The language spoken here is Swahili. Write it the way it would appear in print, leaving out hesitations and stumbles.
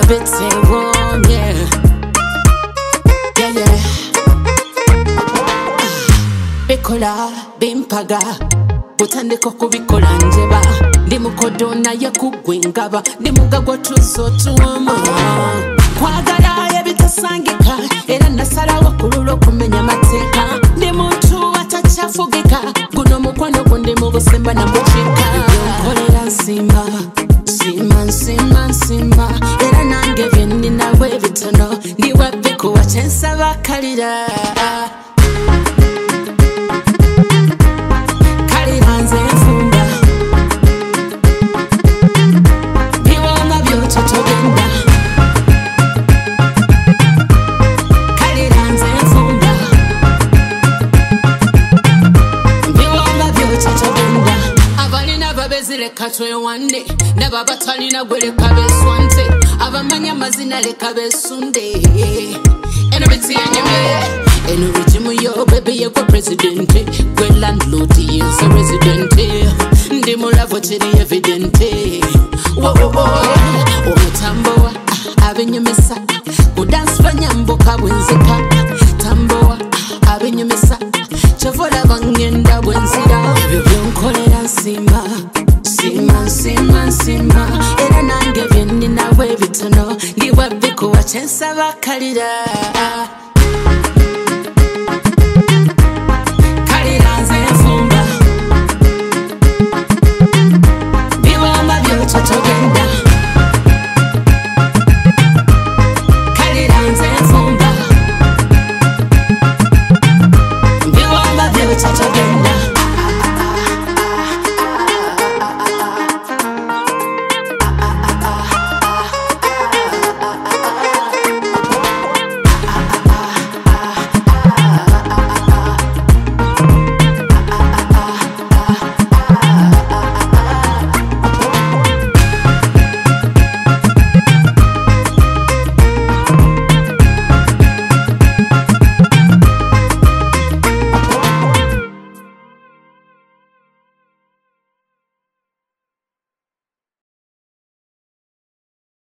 bitewonye yeah bikola bimpaga utandika kubikola njeba ndi mukodo naye kugwengaba ndi mugagwa tuzotuoma kwagala ebitasangika era nasalawo kululo kumenya mateeka ndi muntu atachafugika guno mukwano gundi mu busemba na muchika nkolera nsimba Sima era nange byendi nawe bitono ndi wabiko wachensa bakalira kalira nze nfumba biwonga byoto togenda kalira nze nfumba biwonga byoto togenda abalina babezire katwe wande naba batalina gwele kabeswante abamanya mazina le kabesunde eno biti anyame eno rijimu yo baby ye kwa president gwe landlord is a resident ndi mulavo chiri evident wo omutamboa abenyumisa kudance banyambo kabwenzeka tamboa abenyumisa chovola bangenda bwenzira byonkolera nsimba Sima era nange byendi nawe bitono ndi wabiko wachensa bakalira